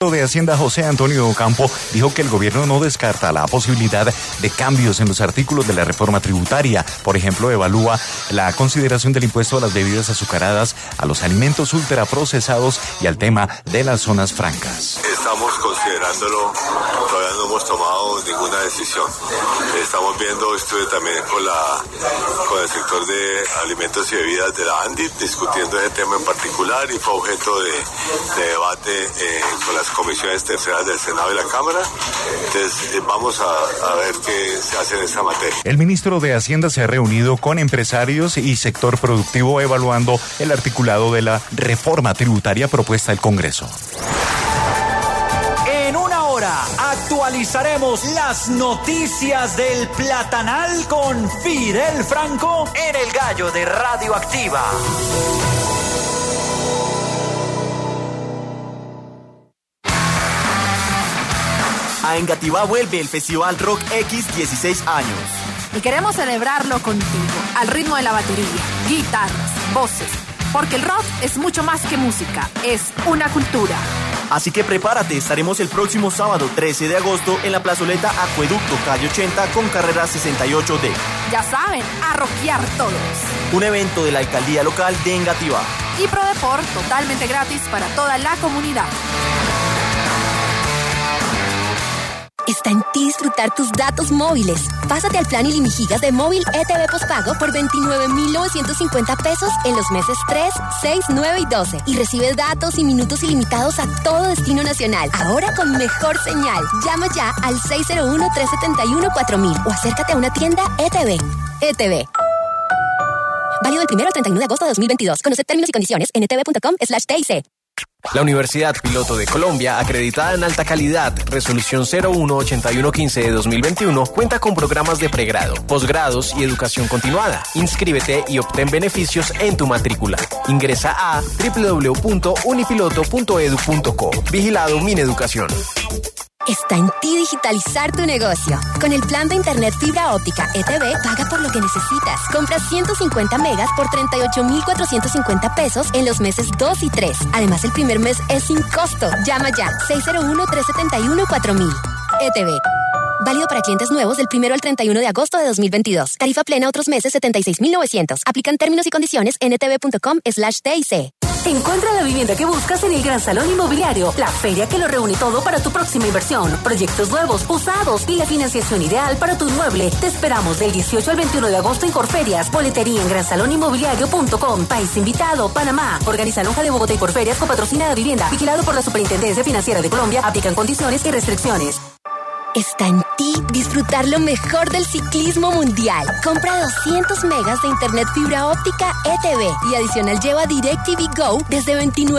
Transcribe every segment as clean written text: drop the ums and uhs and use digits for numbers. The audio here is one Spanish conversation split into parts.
de Hacienda José Antonio Ocampo dijo que el gobierno no descarta la posibilidad de cambios en los artículos de la reforma tributaria. Por ejemplo, evalúa la consideración del impuesto a las bebidas azucaradas, a los alimentos ultraprocesados y al tema de las zonas francas. Estamos considerándolo, todavía no hemos tomado ninguna decisión. Estamos viendo, estuve también con el sector de alimentos y bebidas de la ANDI, discutiendo ese tema en particular, y fue objeto de debate con las comisiones terceras del Senado y la Cámara. Entonces vamos a ver qué se hace en esta materia. El ministro de Hacienda se ha reunido con empresarios y sector productivo evaluando el articulado de la reforma tributaria propuesta al Congreso. En una hora actualizaremos las noticias del Platanal con Fidel Franco en El Gallo de Radioactiva. A Engativá vuelve el Festival Rock X 16 años. Y queremos celebrarlo contigo, al ritmo de la batería, guitarras, voces, porque el rock es mucho más que música, es una cultura. Así que prepárate, estaremos el próximo sábado 13 de agosto en la plazoleta Acueducto, calle 80 con carrera 68D. Ya saben, a rockear todos. Un evento de la alcaldía local de Engativá. Y Prodeport totalmente gratis para toda la comunidad. Está en ti disfrutar tus datos móviles. Pásate al plan ilimigigas de móvil ETV postpago por 29,950 pesos en los meses 3, 6, 9 y 12. Y recibe datos y minutos ilimitados a todo destino nacional. Ahora con mejor señal. Llama ya al 601-371-4000 o acércate a una tienda ETV. ETV. Válido del 1 al 31 de agosto de 2022. Conocer términos y condiciones en etv.com/TIC. La Universidad Piloto de Colombia, acreditada en alta calidad, resolución 018115 de 2021, cuenta con programas de pregrado, posgrados y educación continuada. Inscríbete y obtén beneficios en tu matrícula. Ingresa a www.unipiloto.edu.co. Vigilado Mineducación. Está en ti digitalizar tu negocio. Con el plan de internet fibra óptica ETV, paga por lo que necesitas. Compra 150 megas por 38,450 pesos en los meses 2 y 3. Además, el primer mes es sin costo. Llama ya, 601-371-4000. ETV. Válido para clientes nuevos del 1 al 31 de agosto de 2022. Tarifa plena otros meses 76,900. Aplican términos y condiciones en etv.com/TIC. Encuentra la vivienda que buscas en el Gran Salón Inmobiliario, la feria que lo reúne todo para tu próxima inversión. Proyectos nuevos, usados y la financiación ideal para tu inmueble. Te esperamos del 18 al 21 de agosto en Corferias. Boletería en gransaloninmobiliario.com. País invitado, Panamá. Organiza Lonja de Bogotá y Corferias con patrocina de vivienda. Vigilado por la Superintendencia Financiera de Colombia. Aplican condiciones y restricciones. Está en ti disfrutar lo mejor del ciclismo mundial. Compra 200 megas de internet fibra óptica ETV y adicional lleva DirecTV Go desde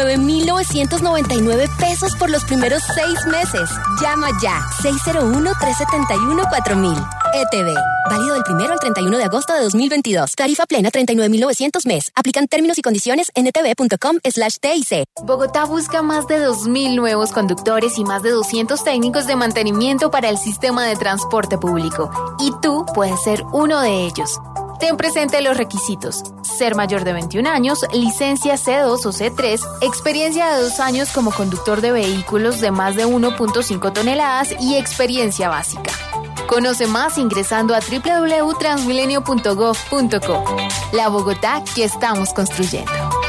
29,999 pesos por los primeros 6 meses. Llama ya, 601-371-4000. ETV. Válido del 1 al 31 de agosto de 2022. Tarifa plena 39,900 mes. Aplican términos y condiciones en etv.com/TIC. Bogotá busca más de 2,000 nuevos conductores y más de 200 técnicos de mantenimiento para el sistema de transporte público. Y tú puedes ser uno de ellos. Ten presente los requisitos: ser mayor de 21 años, licencia C2 o C3, experiencia de 2 años como conductor de vehículos de más de 1.5 toneladas y experiencia básica. Conoce más ingresando a www.transmilenio.gov.co. La Bogotá que estamos construyendo.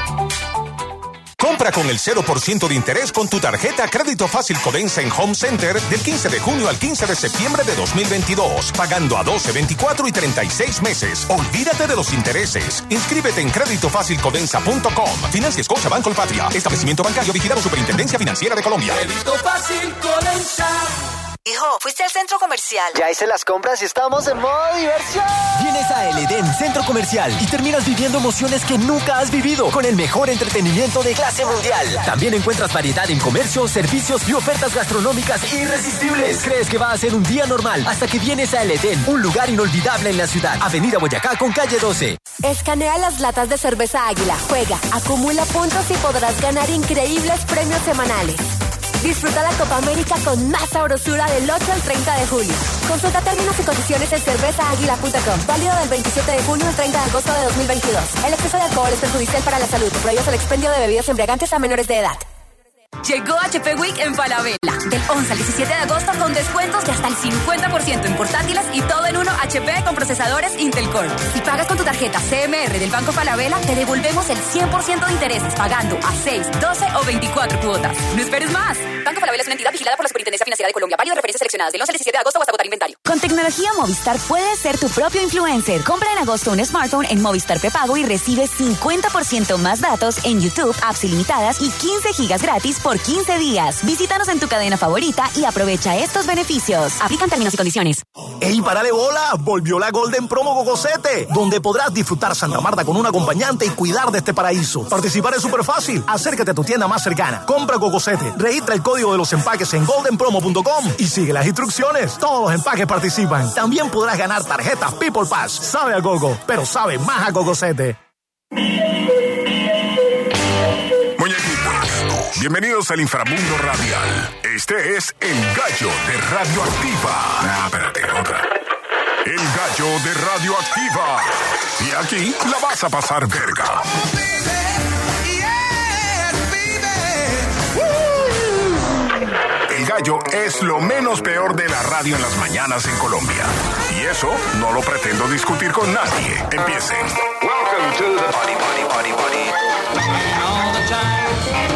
Compra con el 0% de interés con tu tarjeta Crédito Fácil Codensa en Home Center del 15 de junio al 15 de septiembre de 2022, pagando a 12, 24 y 36 meses. Olvídate de los intereses. Inscríbete en creditofacilcodensa.com. Financia Scotiabank Colpatria. Establecimiento bancario vigilado Superintendencia Financiera de Colombia. Crédito Fácil Codensa. Hijo, ¿fuiste al centro comercial? Ya hice las compras y estamos en modo diversión. Vienes a El Edén Centro Comercial y terminas viviendo emociones que nunca has vivido con el mejor entretenimiento de clase mundial. También encuentras variedad en comercio, servicios y ofertas gastronómicas irresistibles. Crees que va a ser un día normal hasta que vienes a El Edén, un lugar inolvidable en la ciudad. Avenida Boyacá con calle 12. Escanea las latas de cerveza Águila, juega, acumula puntos y podrás ganar increíbles premios semanales. Disfruta la Copa América con más sabrosura del 8 al 30 de julio. Consulta términos y condiciones en cervezaaguila.com. Válido del 27 de junio al 30 de agosto de 2022. El exceso de alcohol es perjudicial para la salud. Prohíbes el expendio de bebidas embriagantes a menores de edad. Llegó HP Week en Falabella. Del 11 al 17 de agosto con descuentos de hasta el 50% en portátiles y todo en uno HP con procesadores Intel Core. Si pagas con tu tarjeta CMR del Banco Falabella, te devolvemos el 100% de intereses pagando a 6, 12 o 24 cuotas. No esperes más. Banco Falabella es una entidad vigilada por la Superintendencia Financiera de Colombia. Válido de referencias seleccionadas del 11 al 17 de agosto o hasta agotar inventario. Con tecnología Movistar puedes ser tu propio influencer. Compra en agosto un smartphone en Movistar Prepago y recibe 50% más datos en YouTube, apps ilimitadas y 15 gigas gratis por 15 días. Visítanos en tu cadena favorita y aprovecha estos beneficios. Aplican términos y condiciones. ¡Ey, párale bola! Volvió la Golden Promo Gogosete, donde podrás disfrutar Santa Marta con un acompañante y cuidar de este paraíso. Participar es súper fácil. Acércate a tu tienda más cercana. Compra Gogosete. Registra el código de los empaques en goldenpromo.com y sigue las instrucciones. Todos los empaques participan. También podrás ganar tarjetas People Pass. Sabe a gogo, pero sabe más a Gogosete. Muñequitos, bienvenidos al inframundo radial. Este es El Gallo de Radioactiva. Espérate, otra. El Gallo de Radioactiva. Y aquí la vas a pasar verga. El Gallo es lo menos peor de la radio en las mañanas en Colombia. Y eso no lo pretendo discutir con nadie. Empiecen. Welcome to the party, party, party, party. All the time.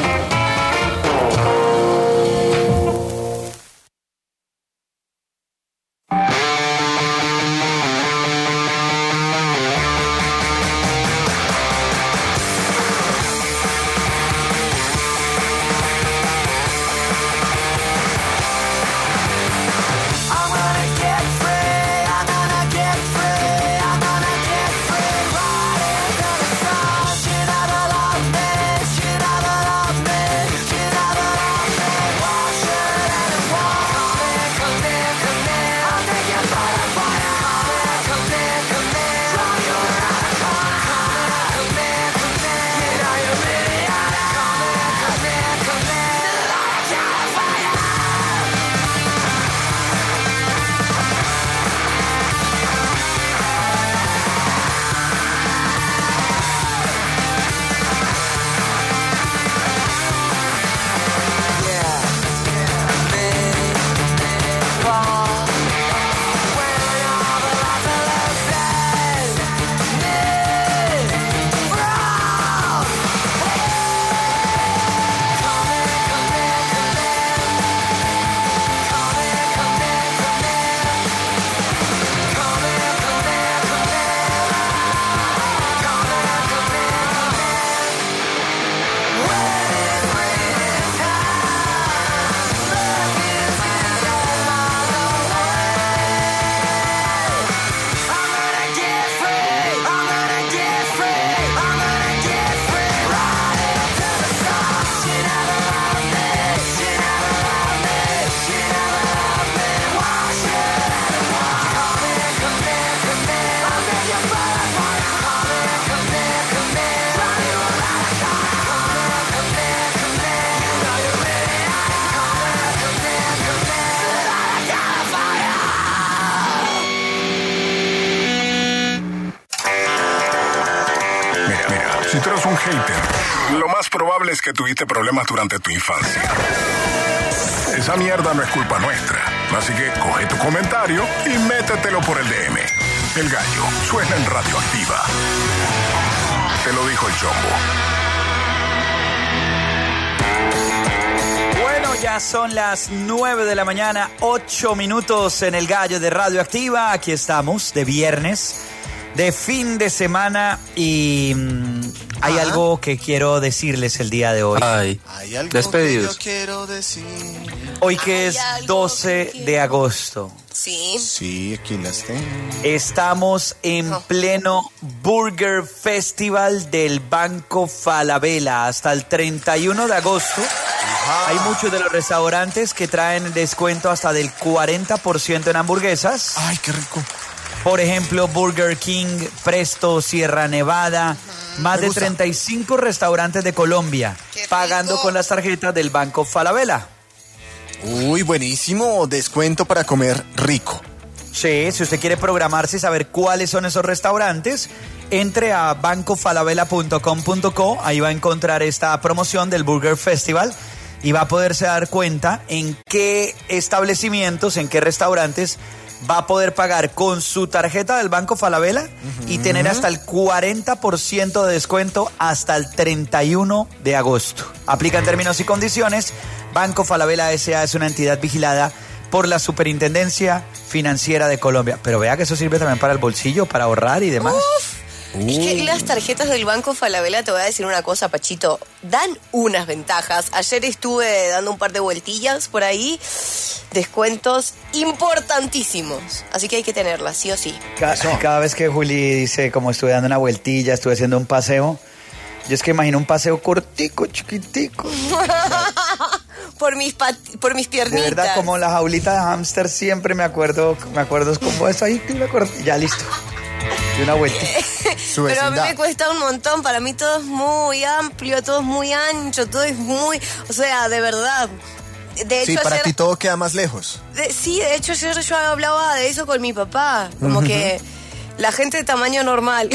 Si tú eres un hater, lo más probable es que tuviste problemas durante tu infancia. Esa mierda no es culpa nuestra. Así que coge tu comentario y métetelo por el DM. El Gallo suena en Radioactiva. Te lo dijo el Chombo. Bueno, ya son las 9 de la mañana, 8 minutos en el Gallo de Radioactiva. Aquí estamos, de viernes, de fin de semana, y hay algo que quiero decirles el día de hoy. Hay algo despedidos. que yo quiero decir. Hoy que es 12 de agosto. Sí. Sí, aquí las tengo. Estamos en pleno Burger Festival del Banco Falabella. Hasta el 31 de agosto hay muchos de los restaurantes que traen descuento hasta del 40% en hamburguesas. Ay, qué rico. Por ejemplo, Burger King, Presto, Sierra Nevada. Más de 35 restaurantes de Colombia pagando con las tarjetas del Banco Falabella. Uy, buenísimo. Descuento para comer rico. Sí, si usted quiere programarse y saber cuáles son esos restaurantes, entre a bancofalabella.com.co. Ahí va a encontrar esta promoción del Burger Festival. y va a poderse dar cuenta en qué establecimientos, en qué restaurantes va a poder pagar con su tarjeta del Banco Falabella y tener hasta el 40% de descuento hasta el 31 de agosto. Aplican términos y condiciones. Banco Falabella S.A. es una entidad vigilada por la Superintendencia Financiera de Colombia. Pero vea que eso sirve también para el bolsillo, para ahorrar y demás. Es que las tarjetas del Banco Falabella, te voy a decir una cosa, Pachito, dan unas ventajas. Ayer estuve dando un par de vueltillas por ahí, descuentos importantísimos. Así que hay que tenerlas, sí o sí. Cada vez que Juli dice, como estuve dando una vueltilla, estuve haciendo un paseo, yo es que imagino un paseo cortico, chiquitico. por mis piernitas. De verdad, como la jaulita de hámster, siempre me acuerdo como eso ahí, ya listo. Y una vuelta. Pero a mí me cuesta un montón, para mí todo es muy amplio, todo es muy ancho, todo es muy... O sea, de verdad. De hecho, sí, para ti todo queda más lejos. Sí, de hecho yo hablaba de eso con mi papá, como que la gente de tamaño normal...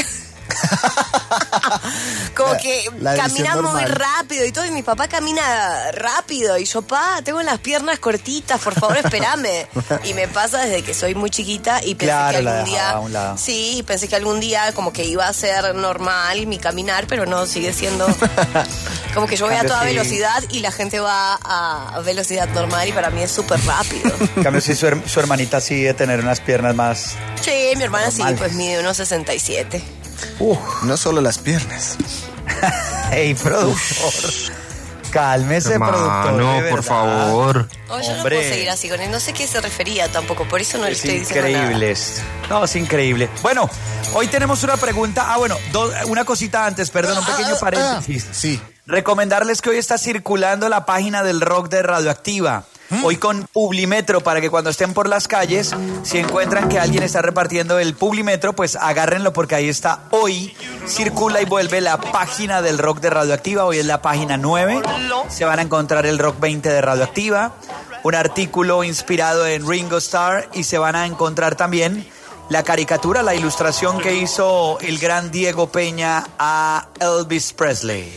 como que camina muy rápido y todo, y mi papá camina rápido y yo, tengo las piernas cortitas, por favor, espérame. Y me pasa desde que soy muy chiquita y pensé que algún día, sí, pensé que algún día como que iba a ser normal mi caminar, pero no, sigue siendo como que yo voy a toda velocidad y la gente va a velocidad normal, y para mí es súper rápido. En cambio, sí, su hermanita sí debe tener unas piernas más... Sí, mi hermana normales. Sí, pues mide unos 67. No solo las piernas. Ey, productor. Cálmese, productor. No, por favor. Yo no puedo seguir así con él. No sé qué se refería tampoco. Por eso no le estoy diciendo nada. Increíble esto. No, es increíble. Bueno, hoy tenemos una pregunta. Una cosita antes, perdón, un pequeño paréntesis. Sí. Recomendarles que hoy está circulando la página del rock de Radioactiva. Hoy con Publimetro, para que cuando estén por las calles, si encuentran que alguien está repartiendo el Publimetro, pues agárrenlo, porque ahí está. Hoy circula y vuelve la página del rock de Radioactiva. Hoy es la página 9. Se van a encontrar el Rock 20 de Radioactiva, un artículo inspirado en Ringo Starr, y se van a encontrar también la caricatura, la ilustración que hizo el gran Diego Peña a Elvis Presley.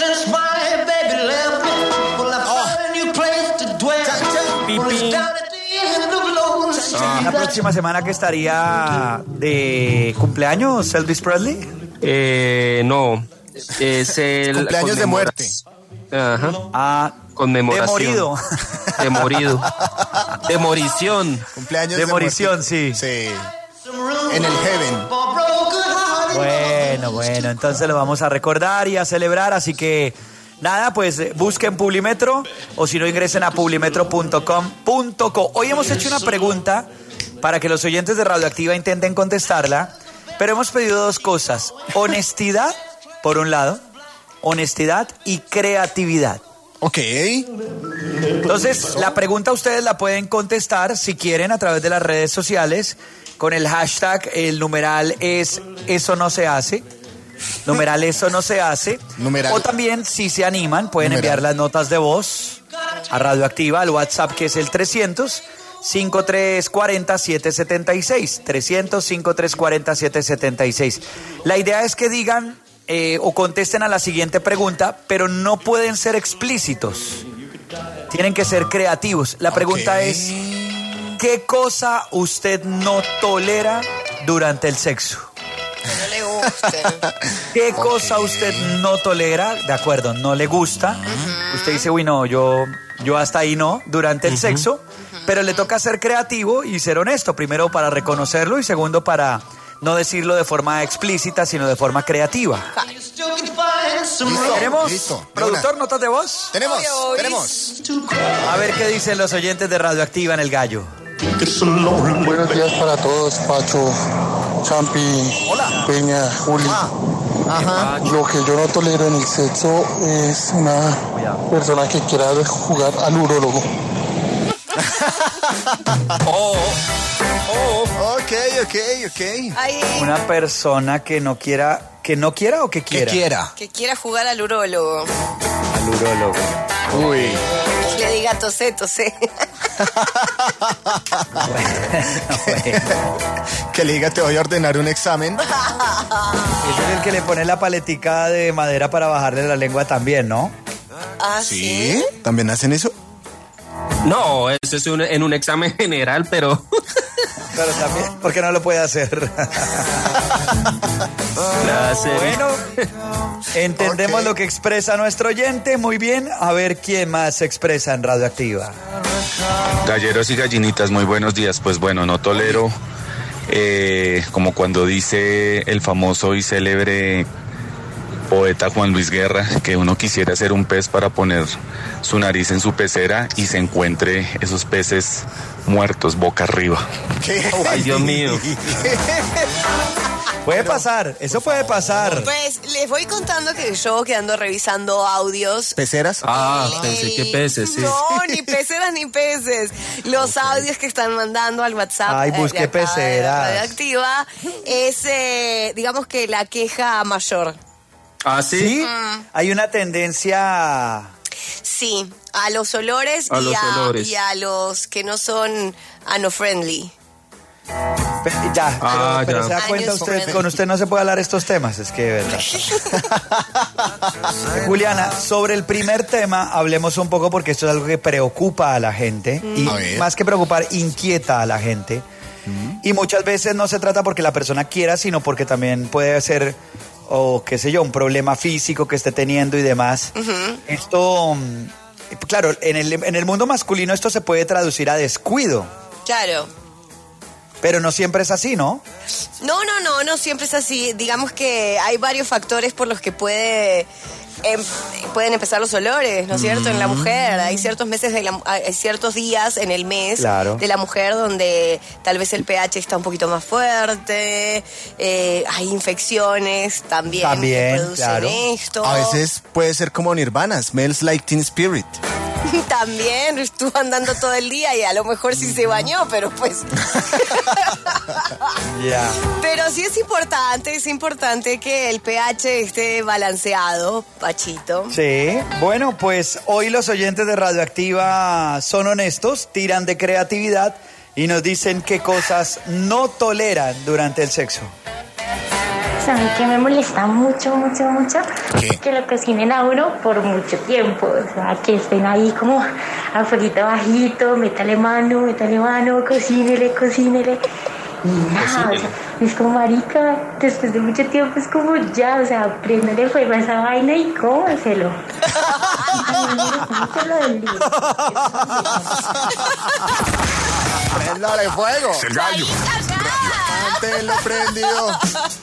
¿La próxima semana que estaría de cumpleaños Elvis Presley? No, es el cumpleaños de muerte. Ajá. Conmemoración. De morido. De morición. Cumpleaños de morición, sí. Sí. En el Heaven. Bueno, entonces lo vamos a recordar y a celebrar, así que nada, pues busquen Publimetro, o si no, ingresen a publimetro.com.co. Hoy hemos hecho una pregunta para que los oyentes de Radioactiva intenten contestarla, pero hemos pedido dos cosas: honestidad, por un lado, honestidad y creatividad. Ok. Entonces, la pregunta ustedes la pueden contestar, si quieren, a través de las redes sociales, con el hashtag, el numeral es Eso No Se Hace. Numeral Eso No Se Hace. Numeral. O también, si se animan, pueden enviar las notas de voz a Radioactiva, al WhatsApp, que es el 300-5340-776. 300-5340-776. La idea es que digan o contesten a la siguiente pregunta, pero no pueden ser explícitos. Tienen que ser creativos. La pregunta es: ¿qué cosa usted no tolera durante el sexo? No le gusta. ¿Qué cosa usted no tolera? De acuerdo, no le gusta. Usted dice, uy, no, yo hasta ahí no, durante el sexo. Pero le toca ser creativo y ser honesto. Primero, para reconocerlo, y segundo, para no decirlo de forma explícita, sino de forma creativa. ¿Tenemos? Listo. ¿Productor, notas de voz? Tenemos. A ver qué dicen los oyentes de Radioactiva en el Gallo. Buenos días para todos, Pacho, Champi, Peña, Juli. Lo que yo no tolero en el sexo es una persona que quiera jugar al urólogo. Ok. Una persona que no quiera o que quiera. Que quiera jugar al urólogo. Al urólogo. Uy. Que le diga tosé. Que le diga, te voy a ordenar un examen. Ese es el que le pone la paletica de madera para bajarle la lengua también, ¿no? ¿Ah, sí? ¿También hacen eso? No, eso es en un examen general, pero... Pero también, ¿por qué no lo puede hacer? Bueno, entendemos lo que expresa nuestro oyente. Muy bien, a ver quién más se expresa en Radioactiva. Galleros y gallinitas, muy buenos días. Pues bueno, no tolero, como cuando dice el famoso y célebre poeta Juan Luis Guerra, que uno quisiera ser un pez para poner su nariz en su pecera y se encuentre esos peces muertos boca arriba. ¿Qué? Ay, Dios mío. Puede pasar, eso puede pasar. Pues les voy contando que yo que ando revisando audios. ¿Peceras? Pensé que peces, sí. No, ni peceras ni peces. Los audios que están mandando al WhatsApp. Ay, busqué peceras. Radioactiva es, digamos que la queja mayor. ¿Ah, sí? ¿Sí? Hay una tendencia... Sí, a los olores, y a los que no son ano-friendly. Pero se da cuenta usted, con usted no se puede hablar estos temas, es que de verdad. Juliana, sobre el primer tema hablemos un poco porque esto es algo que preocupa a la gente y más que preocupar, inquieta a la gente. Y muchas veces no se trata porque la persona quiera, sino porque también puede ser, o qué sé yo, un problema físico que esté teniendo y demás. Esto, claro, en el mundo masculino esto se puede traducir a descuido. Claro. Pero no siempre es así, ¿no? No siempre es así. Digamos que hay varios factores por los que pueden empezar los olores, ¿no es cierto? En la mujer hay ciertos meses, hay ciertos días en el mes de la mujer donde tal vez el pH está un poquito más fuerte, hay infecciones también que producen esto. A veces puede ser como Nirvana, Smells Like Teen Spirit. También estuvo andando todo el día y a lo mejor sí se bañó, pero pues... Pero sí es importante que el pH esté balanceado, Pachito. Sí, bueno, pues hoy los oyentes de Radioactiva son honestos, tiran de creatividad y nos dicen qué cosas no toleran durante el sexo. ¿Saben qué me molesta mucho? ¿Qué? Que lo cocinen a uno por mucho tiempo. O sea, que estén ahí como a fueguito bajito, métale mano, cocínele. Y nada, o sea, es como marica, después de mucho tiempo es como ya, o sea, préndale fuego a esa vaina y cómaselo. ¡Préndale fuego! ¡Es el gallo! ¡Manténlo prendido!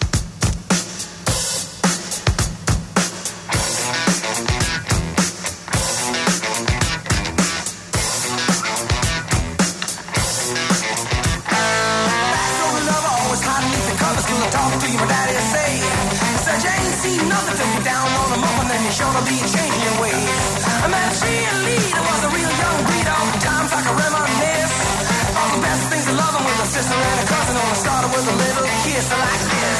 Talk to your daddy and say, said you ain't seen nothing till you down on the mop and then you sure to be changing your ways. I met a cheerleader, was a real young breed, all the times I can reminisce. All the best things of loving with a sister and a cousin, all started with a little kiss like this.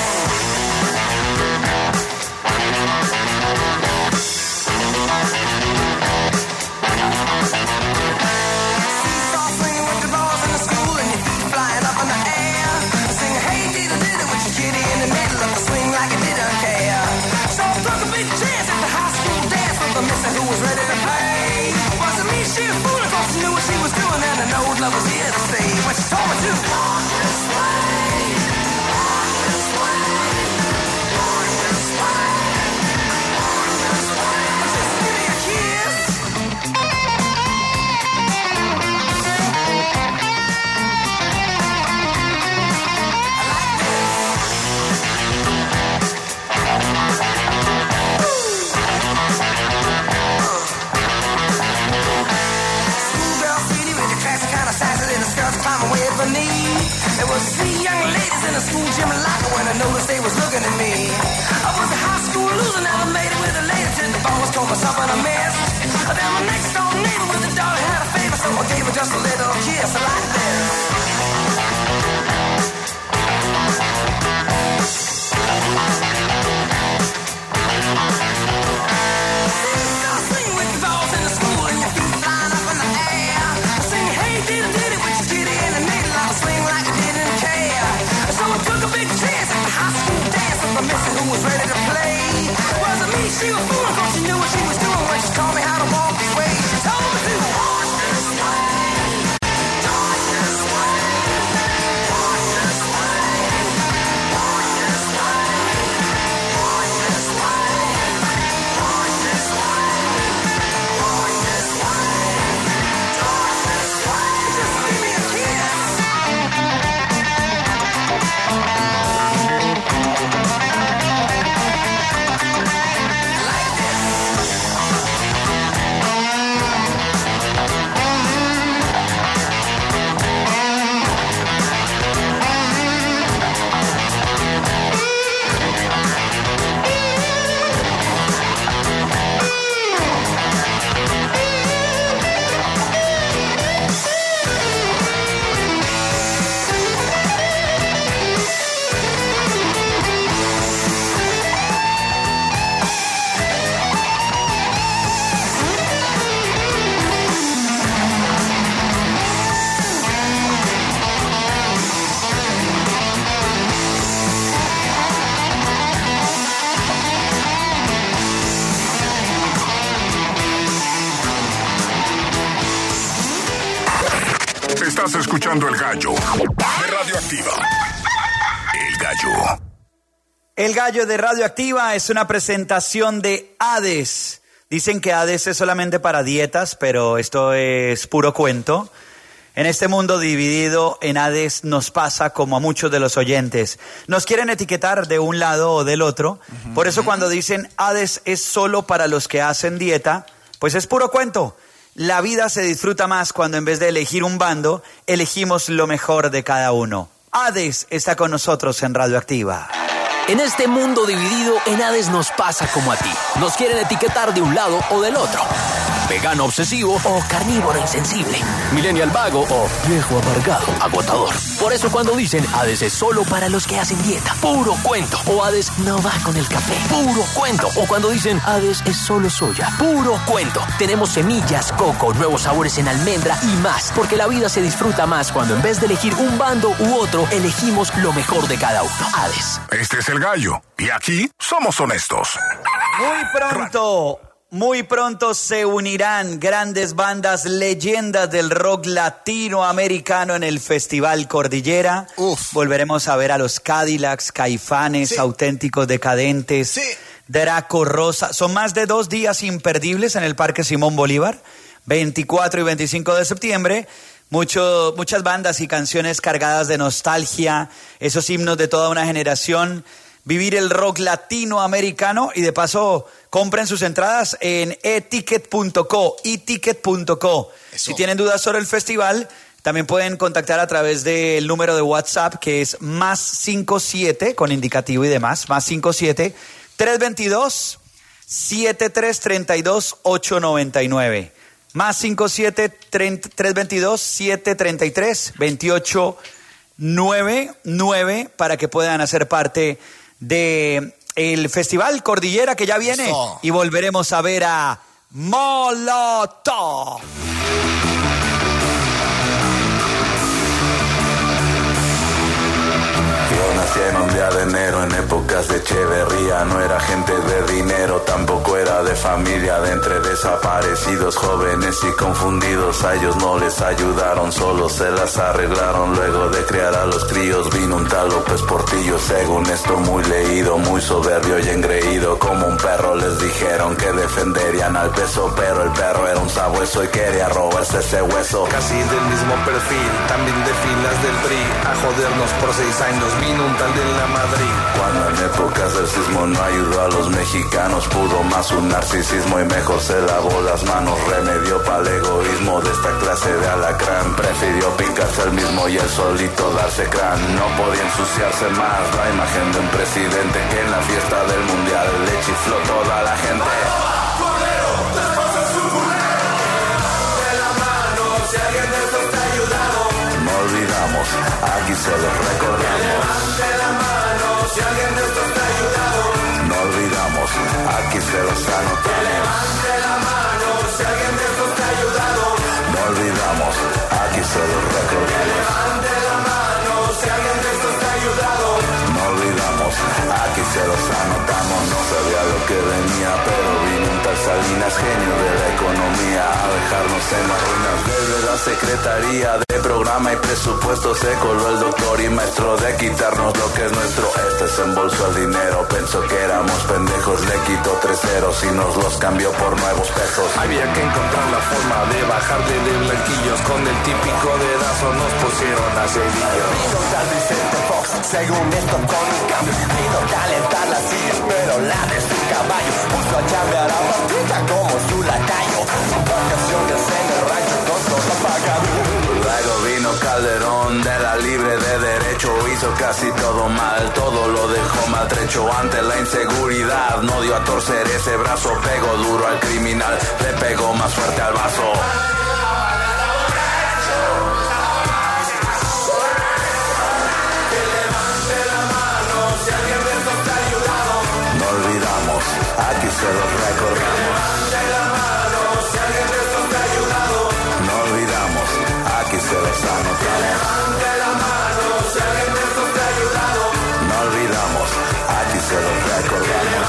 Seesaw swinging with the balls in the school and your feet flying up in the air. Sing hey diddle diddle with your kitty in the middle of the swing like you didn't care. So I took a big chance at the high school dance with the missus who was ready to play. Wasn't me, she a fool, of course she knew what she was doing and I know love was here to stay. When she told me to walk this way, walk this way, walk this way, walk this way. Just give me a kiss. There was 3 young ladies in a school gym locker when I noticed they was looking at me. I was a high school loser, never made it with the ladies, and the boss told me something I missed. Then my next door neighbor with the dog had a favor, so I gave her just a little kiss like this. Sing with the balls in the school and your feet flying up in the air. Sing hey diddle diddle with your kitty in the middle of a swing like I didn't care. So I took a big chance at the high school dance with the missus who was ready to play. Wasn't me, she was fooling, cause she knew what she was doing when she told me how to Estás escuchando El Gallo de Radioactiva. El Gallo. El Gallo de Radioactiva es una presentación de Hades. Dicen que Hades es solamente para dietas, pero esto es puro cuento. En este mundo dividido, en Hades nos pasa como a muchos de los oyentes. Nos quieren etiquetar de un lado o del otro. Por eso cuando dicen Hades es solo para los que hacen dieta, pues es puro cuento. La vida se disfruta más cuando en vez de elegir un bando, elegimos lo mejor de cada uno. Hades está con nosotros en Radioactiva. En este mundo dividido, en Hades nos pasa como a ti. Nos quieren etiquetar de un lado o del otro. Vegano obsesivo o carnívoro insensible. Millennial vago o viejo amargado, agotador. Por eso cuando dicen Hades es solo para los que hacen dieta, puro cuento. O Hades no va con el café, puro cuento. O cuando dicen Hades es solo soya, puro cuento. Tenemos semillas, coco, nuevos sabores en almendra y más. Porque la vida se disfruta más cuando en vez de elegir un bando u otro, elegimos lo mejor de cada uno. Hades. Este es El Gallo y aquí somos honestos. Muy pronto se unirán grandes bandas, leyendas del rock latinoamericano en el Festival Cordillera. Volveremos a ver a los Cadillacs, Caifanes, Auténticos Decadentes, Draco Rosa. Son más de 2 días imperdibles en el Parque Simón Bolívar, 24 y 25 de septiembre. Muchas bandas y canciones cargadas de nostalgia, esos himnos de toda una generación. Vivir el rock latinoamericano y de paso compren sus entradas en eticket.co. Si tienen dudas sobre el festival, también pueden contactar a través del número de WhatsApp que es +57 con indicativo y demás, +57 322 7332 899. +57 322 733 2899 para que puedan hacer parte de el Festival Cordillera que ya viene y volveremos a ver a Molotov. Yo nací en un día de enero en épocas de Echeverría. No era gente de dinero, tampoco era de familia. De entre desaparecidos, jóvenes y confundidos, a ellos no les ayudaron, solo se las arreglaron. Luego de criar a los críos vino un tal López Portillo. Según esto muy leído, muy soberbio y engreído. Como un perro les dijeron que defenderían al peso, pero el perro era un sabueso y quería robarse ese hueso. Casi del mismo perfil, también de filas del PRI. A jodernos por 6 años vino un tal de la Madrid. Cuando en épocas del sismo no ayudó a los mexicanos, pudo más un narcisismo y mejor se lavó las manos. Remedio para el egoísmo de esta clase de alacrán. Prefirió picarse el mismo y el solito darse crán. No podía ensuciarse más la imagen de un presidente que en la fiesta del mundial le chifló toda la gente. No olvidamos, aquí se los recordamos. Levante la mano si alguien de esto está ayudado. No olvidamos, aquí se los anotamos. Levante la mano si alguien de esto está ayudado. No olvidamos, aquí se los recordamos. Levante la mano si alguien de esto está ayudado. No olvidamos, aquí se los anotamos. No sabía lo que venía, pero vino un tal Salinas, genio de la economía, a dejarnos en las ruinas. Desde la Secretaría de Programa y Presupuesto se coló el doctor y maestro de quitarnos lo que es nuestro. Este se embolsó el dinero, pensó que éramos pendejos, le quitó 3 ceros y nos los cambió por nuevos pesos. Había que encontrar la forma de bajarle de blanquillos, con el típico dedazo nos pusieron a cerillo. Vino tal Vicente Fox, según esto con un cambio, vino a calentar las sillas, pero la de su caballo puso a chambear a Patricia como su lacayo. Vacaciones en el rancho con todo pagado. Luego vino Calderón de la libre de derecho, hizo casi todo mal, todo lo dejó maltrecho. Ante la inseguridad no dio a torcer ese brazo, pegó duro al criminal, le pegó más fuerte al vaso. No olvidamos, aquí se los recordamos. No olvidamos, aquí se los anotamos. No olvidamos, aquí se los recordamos.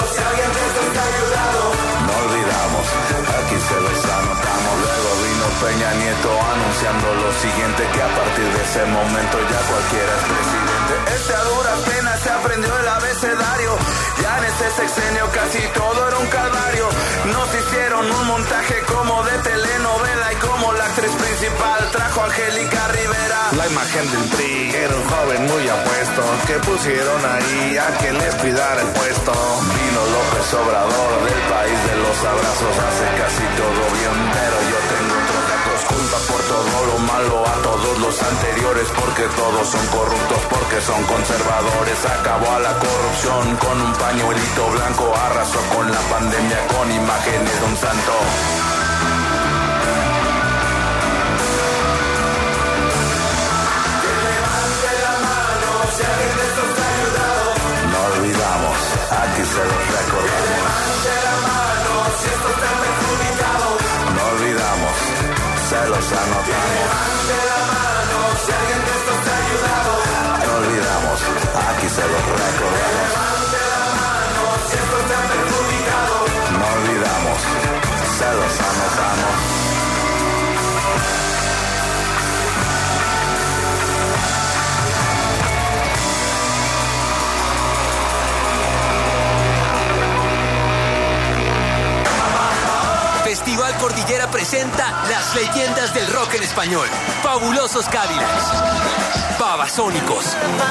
No olvidamos, aquí se los anotamos. Luego vino Peña Nieto anunciando lo siguiente, que a partir de ese momento ya cualquiera es presidente. Este a duras penas se aprendió el abecedario, ya en este sexenio casi todo era un calvario. Nos hicieron un montaje como de telenovela y como la actriz principal trajo a Angélica Rivera. La imagen del PRI era un joven muy apuesto que pusieron ahí a que les cuidara el puesto. Vino López Obrador del país de los abrazos, hace casi todo bien, pero yo tengo otros datos. Culpa por todo lo malo a todos los anteriores, porque todos son corruptos, porque son conservadores. Acabó a la corrupción con un pañuelito blanco, arrasó con la pandemia con imágenes de un santo. No olvidamos, aquí se los recordamos. Levante la mano si esto está perjudicado. No olvidamos, se los anotamos. Levante la mano si alguien de esto está ayudado. No olvidamos, aquí se los recordamos. Levante la mano si esto está perjudicado. No olvidamos, se los anotamos. Festival Cordillera presenta las leyendas del rock en español. Fabulosos Cadillacs, Babasónicos,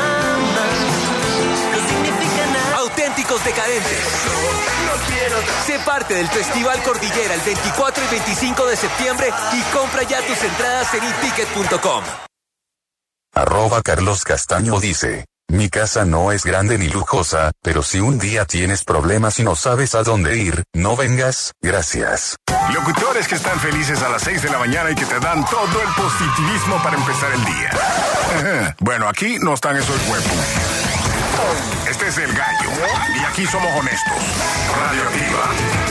Auténticos Decadentes. Sé parte del Festival Cordillera el 24 y 25 de septiembre y compra ya tus entradas en iticket.com. @Carlos Castaño dice: mi casa no es grande ni lujosa, pero si un día tienes problemas y no sabes a dónde ir, no vengas, gracias. Locutores que están felices a las 6 de la mañana y que te dan todo el positivismo para empezar el día. Bueno, aquí no están esos huevos. Este es El Gallo, y aquí somos honestos. Radioactiva.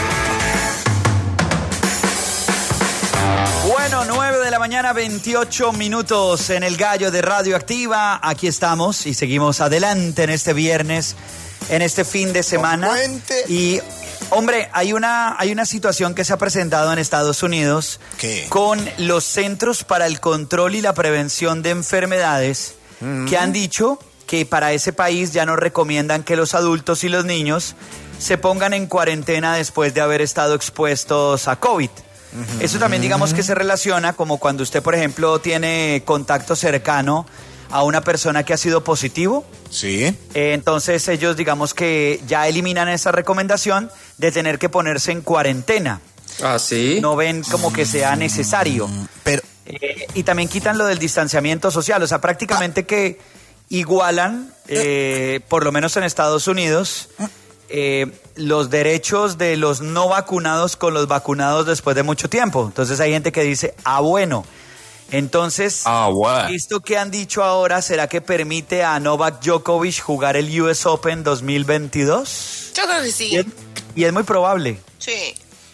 Bueno, 9 de la mañana, 28 minutos en El Gallo de Radioactiva. Aquí estamos y seguimos adelante en este viernes, en este fin de semana. Y, hombre, hay una situación que se ha presentado en Estados Unidos. ¿Qué? Con los Centros para el Control y la Prevención de Enfermedades, que han dicho que para ese país ya no recomiendan que los adultos y los niños se pongan en cuarentena después de haber estado expuestos a COVID. Eso también digamos que se relaciona como cuando usted, por ejemplo, tiene contacto cercano a una persona que ha sido positivo. Sí. Entonces ellos digamos que ya eliminan esa recomendación de tener que ponerse en cuarentena. Ah, sí. No ven como que sea necesario. Pero y también quitan lo del distanciamiento social. O sea, prácticamente que igualan, por lo menos en Estados Unidos, los derechos de los no vacunados con los vacunados después de mucho tiempo. Entonces hay gente que dice, bueno, entonces, ¿esto que han dicho ahora será que permite a Novak Djokovic jugar el US Open 2022? Yo creo que sí. Y es muy probable. Sí.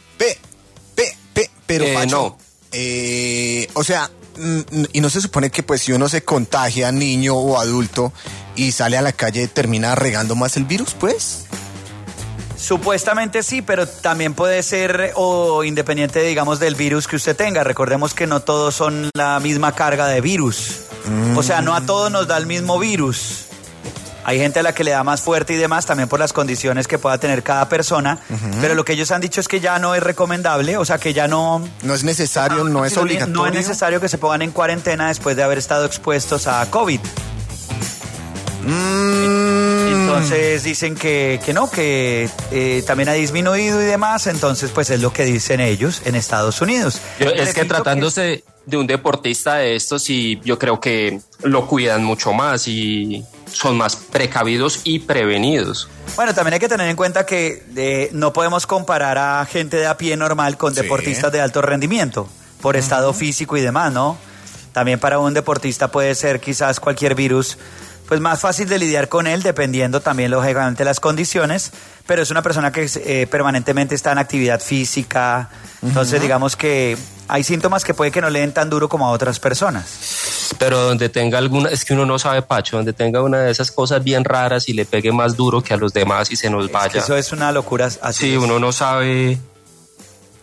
Pero Pacho, no. O sea, y no se supone que pues si uno se contagia, niño o adulto, y sale a la calle, termina regando más el virus, pues. Supuestamente sí, pero también puede ser o independiente, digamos, del virus que usted tenga. Recordemos que no todos son la misma carga de virus. O sea, no a todos nos da el mismo virus. Hay gente a la que le da más fuerte y demás, también por las condiciones que pueda tener cada persona. Pero lo que ellos han dicho es que ya no es recomendable, o sea, que ya no... No es necesario, no es obligatorio. No es necesario que se pongan en cuarentena después de haber estado expuestos a COVID. Entonces dicen que no, que también ha disminuido y demás, entonces pues es lo que dicen ellos en Estados Unidos. Es que tratándose de un deportista de estos, y yo creo que lo cuidan mucho más y son más precavidos y prevenidos. Bueno, también hay que tener en cuenta que no podemos comparar a gente de a pie normal con deportistas de alto rendimiento, por estado físico y demás, ¿no? También para un deportista puede ser quizás cualquier virus pues más fácil de lidiar con él, dependiendo también lógicamente las condiciones, pero es una persona que permanentemente está en actividad física, entonces digamos que hay síntomas que puede que no le den tan duro como a otras personas. Pero donde tenga alguna, es que uno no sabe, Pacho, donde tenga una de esas cosas bien raras y le pegue más duro que a los demás y se nos vaya. Eso es una locura. Así sí, uno no sabe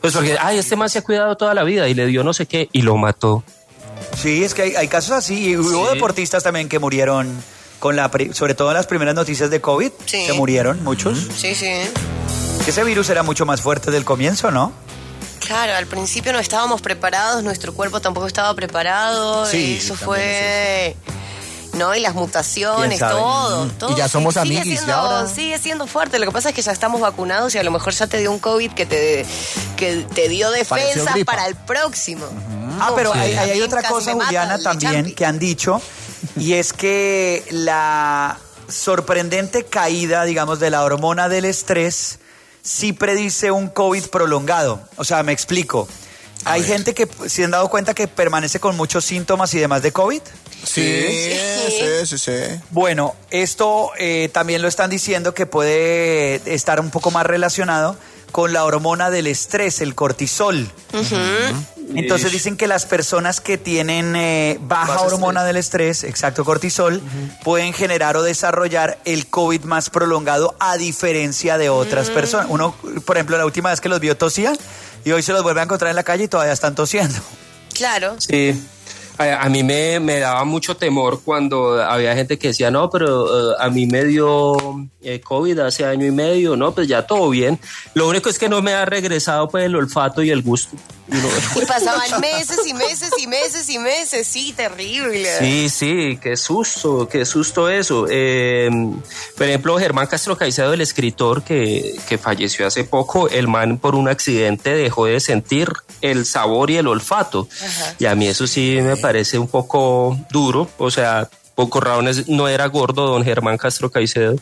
Pues porque, este man se ha cuidado toda la vida y le dio no sé qué y lo mató. Sí, es que hay casos así. Y hubo deportistas también que murieron sobre todo en las primeras noticias de COVID. Sí. Se murieron muchos. Sí. Ese virus era mucho más fuerte del comienzo, ¿no? Claro, al principio no estábamos preparados, nuestro cuerpo tampoco estaba preparado. Sí, eso fue... ¿no? Y las mutaciones, todo. Y ya somos amiguis. Sigue siendo fuerte. Lo que pasa es que ya estamos vacunados y a lo mejor ya te dio un COVID que te dio defensas para el próximo. Pero hay otra cosa, Juliana, también que han dicho, y es que la sorprendente caída, digamos, de la hormona del estrés sí predice un COVID prolongado. O sea, me explico. Hay gente que se han dado cuenta que permanece con muchos síntomas y demás de COVID. Sí. Bueno, esto también lo están diciendo que puede estar un poco más relacionado con la hormona del estrés, el cortisol. Entonces dicen que las personas que tienen baja hormona del estrés, exacto, cortisol, pueden generar o desarrollar el COVID más prolongado a diferencia de otras personas. Uno, por ejemplo, la última vez que los vio tosían y hoy se los vuelve a encontrar en la calle y todavía están tosiendo. Claro. Sí. A mí me daba mucho temor cuando había gente que decía, no, pero a mí me dio COVID hace año y medio, no, pues ya todo bien. Lo único es que no me ha regresado pues el olfato y el gusto. Y pasaban meses y meses y meses y meses, sí, terrible. Sí, qué susto eso. Por ejemplo, Germán Castro Caicedo, el escritor que falleció hace poco, el man por un accidente dejó de sentir el sabor y el olfato. Ajá. Y a mí eso sí me parece un poco duro, o sea, poco razones, no era gordo don Germán Castro Caicedo.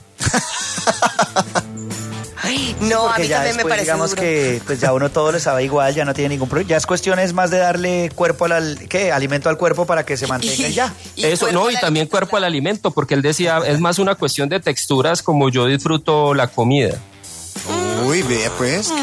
No, a mí también me parece digamos duro. Que pues ya uno todo le sabe igual, ya no tiene ningún problema. Ya es cuestión más de darle cuerpo alimento al cuerpo para que se mantenga ya. Eso, no, y también cuerpo al alimento, porque él decía, es más una cuestión de texturas como yo disfruto la comida. Uy, vea pues.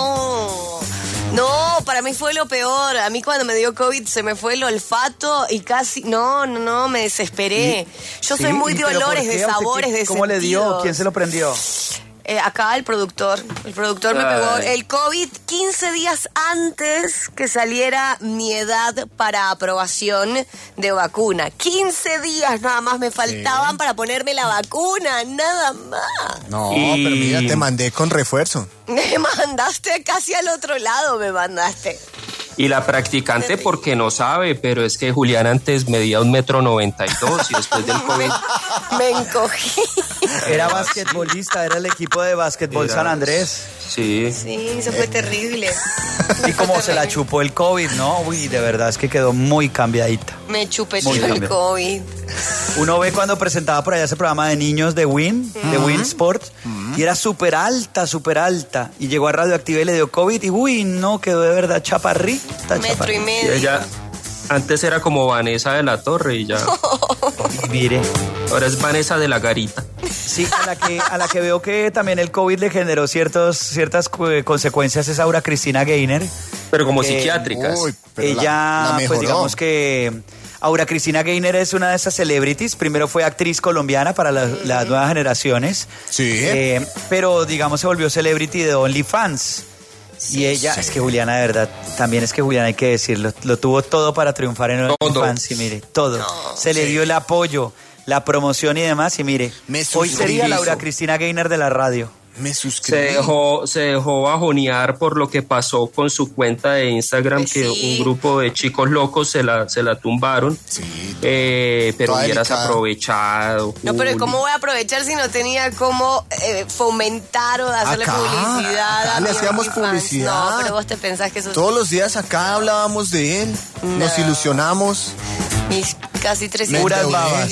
No, para mí fue lo peor. A mí cuando me dio COVID se me fue el olfato y casi... No, me desesperé. Yo soy muy de olores, de sabores, de ¿Cómo le dio? sentidos. ¿Quién se lo prendió? Acá el productor me pegó el COVID 15 días antes que saliera mi edad para aprobación de vacuna. 15 días nada más me faltaban para ponerme la vacuna, nada más. No, pero mira, te mandé con refuerzo. Me mandaste casi al otro lado, me mandaste. Y la practicante porque no sabe, pero es que Julián antes medía 1,92 m y después del COVID... Me encogí. Era basquetbolista, era el equipo de básquetbol San Andrés. Sí. Sí, eso fue terrible. Y como se la chupó el COVID, ¿no? Uy, de verdad es que quedó muy cambiadita. Me chupé el COVID. Uno ve cuando presentaba por allá ese programa de niños de Win, de Win Sports, y era súper alta. Y llegó a Radioactiva y le dio COVID y uy, no, quedó de verdad chaparrita. Metro y medio. Y ella antes era como Vanessa de la Torre y ya. Y mire. Ahora es Vanessa de la Garita. Sí, a la que veo que también el COVID le generó ciertas consecuencias es Aura Cristina Gaynor. Pero como psiquiátricas. Uy, pero ella, pues digamos que Aura Cristina Gaynor es una de esas celebrities. Primero fue actriz colombiana para las nuevas generaciones. Sí. Pero digamos se volvió celebrity de OnlyFans. Sí, y ella, es que Juliana, de verdad, también es que Juliana, hay que decirlo, lo tuvo todo para triunfar en OnlyFans. Y mire, todo. Se le dio el apoyo, la promoción y demás. Y mire, hoy sería Laura Cristina Gaynor de la radio. Me suscribí. Se dejó bajonear por lo que pasó con su cuenta de Instagram, que un grupo de chicos locos se la tumbaron. Sí. Pero hubieras aprovechado. No, pero ¿cómo voy a aprovechar si no tenía cómo fomentar o hacerle publicidad? Acá le hacíamos publicidad. No, pero vos te pensás que eso... Todos los días acá hablábamos de él. No. Nos ilusionamos. Mis casi 300 puras babas.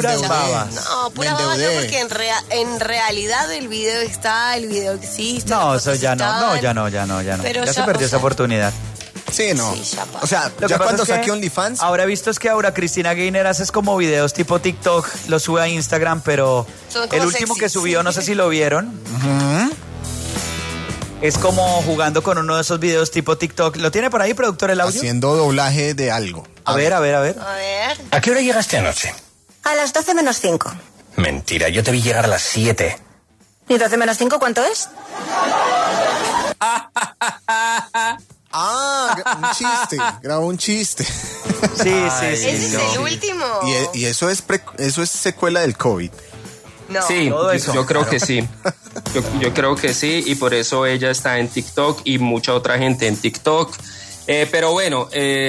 No, puras babas no, porque en realidad el video existe. No, eso ya no. Pero ya se perdió esa oportunidad. Sí, no. Sí, o sea, ya cuando saqué OnlyFans. Ahora he visto es que ahora Cristina Gaynor hace como videos tipo TikTok, lo sube a Instagram, pero el último que subió, no sé si lo vieron. Es como jugando con uno de esos videos tipo TikTok. ¿Lo tiene por ahí, productor, el audio? Haciendo doblaje de algo. A ver. A ver. ¿A qué hora llegaste anoche? A las 12 menos 5. Mentira, yo te vi llegar a las 7. ¿Y 12 menos 5 cuánto es? Un chiste, grabó un chiste. Sí. ¿Ese es el último? Y eso es secuela del COVID. No. Sí, yo creo que sí. Yo creo que sí, y por eso ella está en TikTok y mucha otra gente en TikTok. Pero bueno,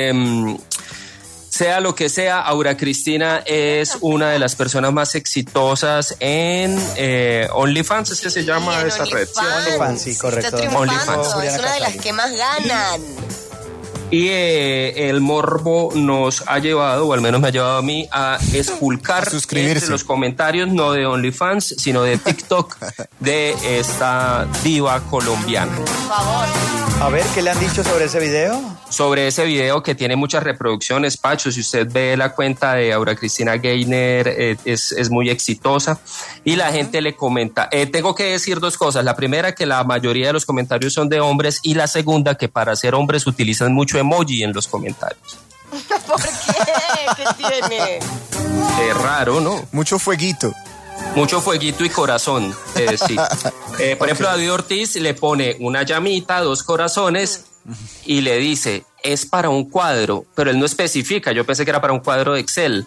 sea lo que sea, Aura Cristina es una de las personas más exitosas en OnlyFans, es que se llama esa red. OnlyFans, sí, correcto. Está triunfando, es una de las que más ganan. Y el morbo nos ha llevado, o al menos me ha llevado a mí, a esculcar entre los comentarios, no de OnlyFans, sino de TikTok, de esta diva colombiana. Por favor. A ver, ¿qué le han dicho sobre ese video? Sobre ese video que tiene muchas reproducciones, Pacho, si usted ve la cuenta de Aura Cristina Gainer, es muy exitosa y la gente le comenta. Tengo que decir dos cosas. La primera, que la mayoría de los comentarios son de hombres, y la segunda, que para ser hombres utilizan mucho emoji en los comentarios. ¿Por qué? ¿Qué tiene? Es raro, ¿no? Mucho fueguito. Mucho fueguito y corazón, sí. Por ejemplo, David Ortiz le pone una llamita, 2 corazones y le dice, es para un cuadro, pero él no especifica. Yo pensé que era para un cuadro de Excel.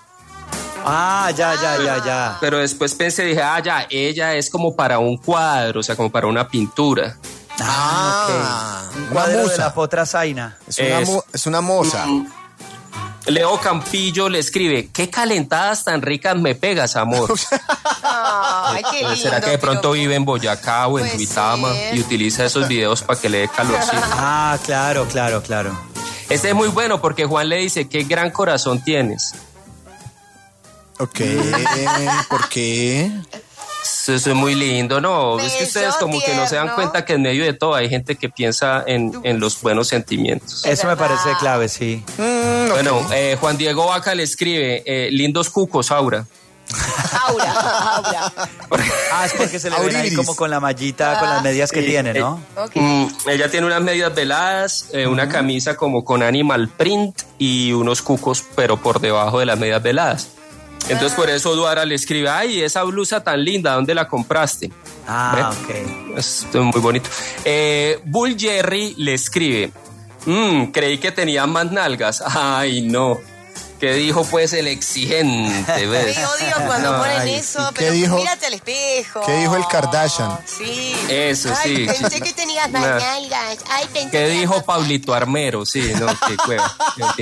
Ya. Pero después dije, ya, ella es como para un cuadro, o sea, como para una pintura. Ok. Un cuadro de la potra Zaina. Es una moza. Leo Campillo le escribe, qué calentadas tan ricas me pegas, amor. Ay, qué lindo. ¿Será que de pronto vive en Boyacá o en Duitama y utiliza esos videos para que le dé calorcito? Claro. Este es muy bueno porque Juan le dice, qué gran corazón tienes. Ok, ¿por qué? Eso es muy lindo, ¿no? Es que ustedes como que no se dan cuenta que en medio de todo hay gente que piensa en los buenos sentimientos. Eso me parece clave, sí. Bueno, Juan Diego Vaca le escribe, lindos cucos, Aura. Aura. Es porque se le ven ahí como con la mallita, con las medias que tiene, ¿no? Ella tiene unas medias veladas, una camisa como con animal print y unos cucos, pero por debajo de las medias veladas. Entonces por eso Duara le escribe, ay, esa blusa tan linda, ¿dónde la compraste? Ok. Es muy bonito. Bull Jerry le escribe, creí que tenía más nalgas. Ay, no. ¿Qué dijo pues el exigente? ¿Ves? Me odio cuando ponen eso, pero mírate al espejo. ¿Qué dijo el Kardashian? Sí. Eso, sí. Pensé que tenías más nalgas. ¿Qué dijo Pablito Armero? Sí, no, qué cueva.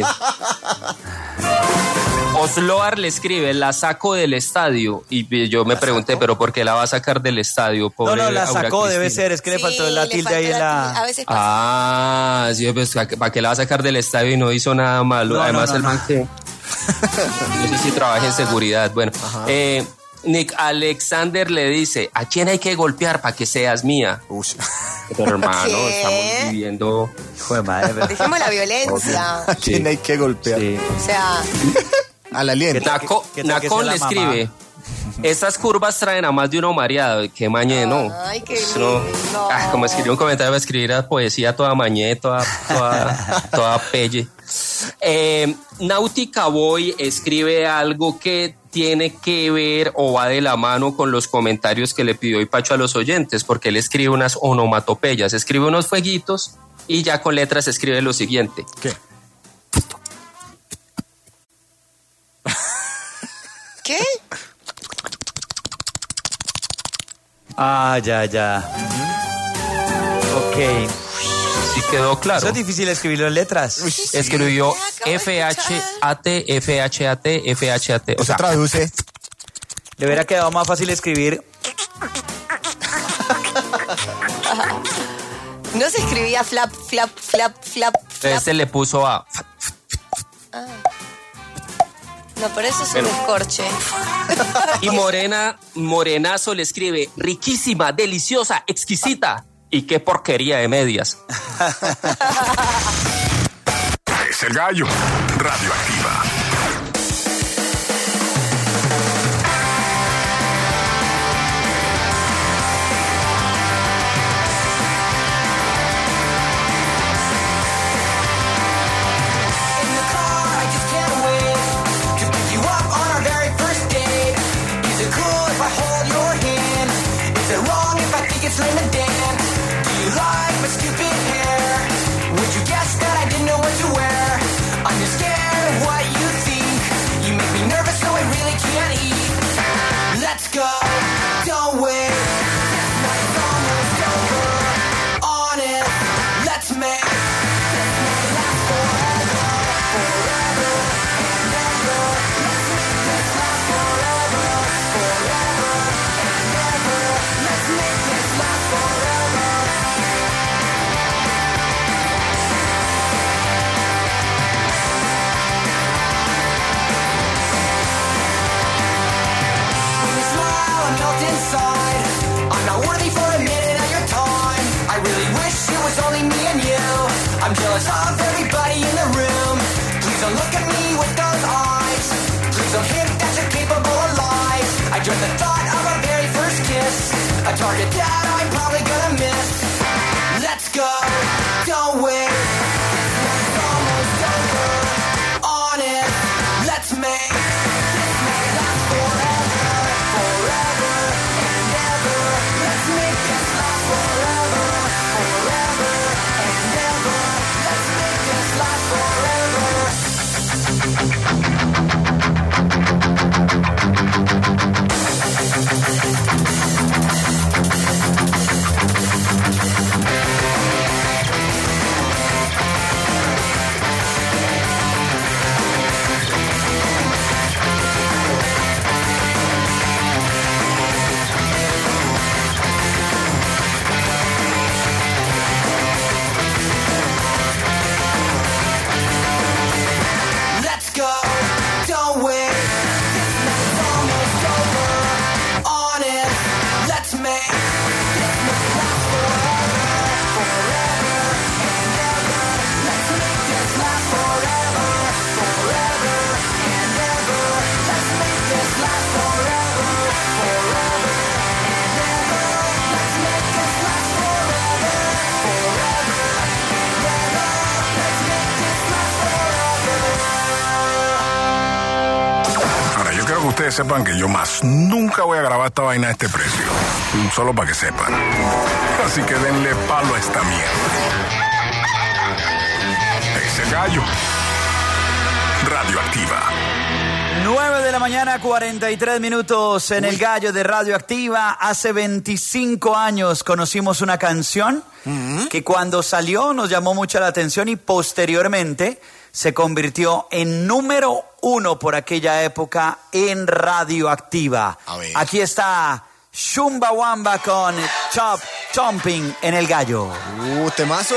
Osloar le escribe, la saco del estadio. Y yo me pregunté, ¿pero por qué la va a sacar del estadio? Pobre No, la Aura sacó, Cristina. debe ser, es que le faltó la tilde ahí en la... A veces pasa. Sí, pues, ¿para qué la va a sacar del estadio y no hizo nada malo? Además, el man que... No sé si trabaja en seguridad. Bueno, Nick Alexander le dice, ¿a quién hay que golpear para que seas mía? Pero hermano, estamos viviendo... Hijo de madre, ¿verdad? Dejemos la violencia. ¿A quién hay que golpear? Sí. O sea... Al aliento. Nacón le escribe, estas curvas traen a más de uno mareado. Qué mañé, ¿no? Ay, qué lindo. Como escribir un comentario, va a escribir a poesía toda mañé, toda pelle. Náutica Boy escribe algo que tiene que ver o va de la mano con los comentarios que le pidió Ipacho a los oyentes, porque él escribe unas onomatopeyas, escribe unos fueguitos y ya con letras escribe lo siguiente. ¿Qué? ¿Qué? Ya. Ok. Sí quedó claro. Eso es difícil escribirlo en letras. Escribió FHAT. O sea, traduce. Le hubiera quedado más fácil escribir. No se escribía flap. Este le puso a... No, por eso es un escorche. Y Morenazo le escribe, riquísima, deliciosa, exquisita. Y qué porquería de medias. Es el gallo. Radioactiva. It's Linda Dan. Do you like my stupid the thought of our very first kiss, a target that I'm probably gonna miss. Let's go, don't wait, it's almost over, on it, let's make this night last forever, forever and ever. Let's make this last forever, forever and ever. Let's make this last forever. Let's go, don't wait, this night's almost over, on it, let's make this night last forever, forever and ever. Let's make this last forever, forever and ever. Let's make this last forever, forever and ever. Let's make this last forever, forever and ever. Let's make this last forever. Ahora, yo quiero que ustedes sepan que yo más nunca voy a grabar esta vaina a este precio. Solo para que sepan. Así que denle palo a esta mierda. Ese gallo. Radioactiva. 9 de la mañana, 43 minutos en el gallo de Radioactiva. Hace 25 años conocimos una canción que cuando salió nos llamó mucho la atención y posteriormente se convirtió en número 1 por aquella época en Radioactiva. Aquí está Chumbawamba con Chomping en el gallo. Temazo.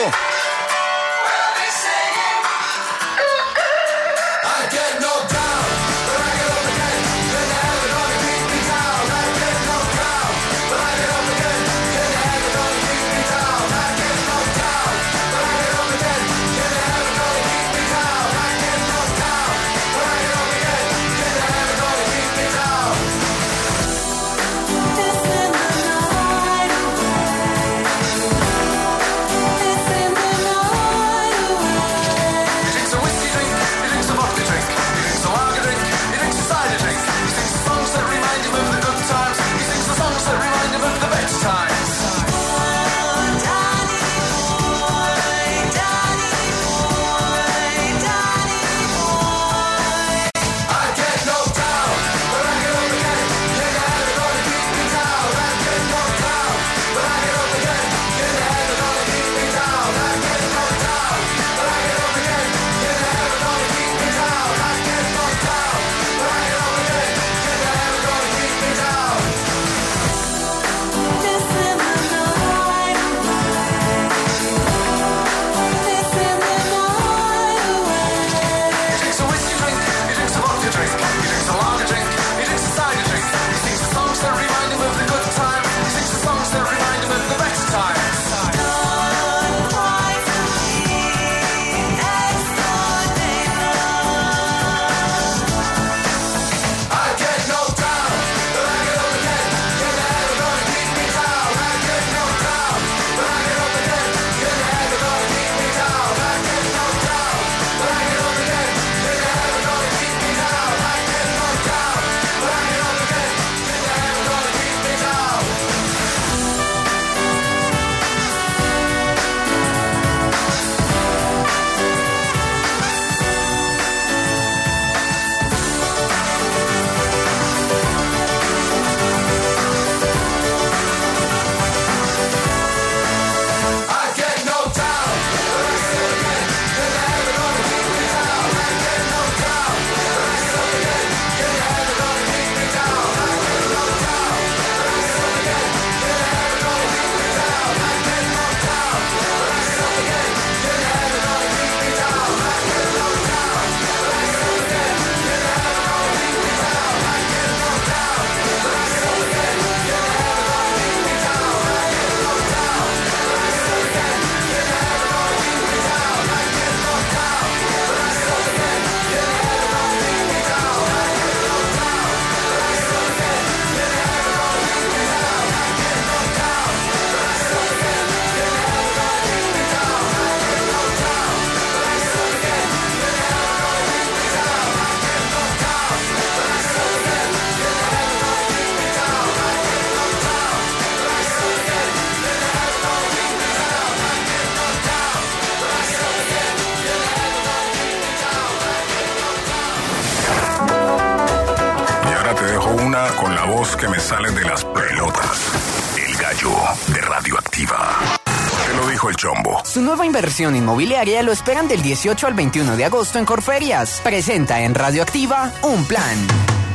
te dejo una con la voz que me sale de las pelotas. El gallo de Radioactiva. Te lo dijo el Chombo. Su nueva inversión inmobiliaria lo esperan del 18 al 21 de agosto en Corferias. Presenta en Radioactiva un plan.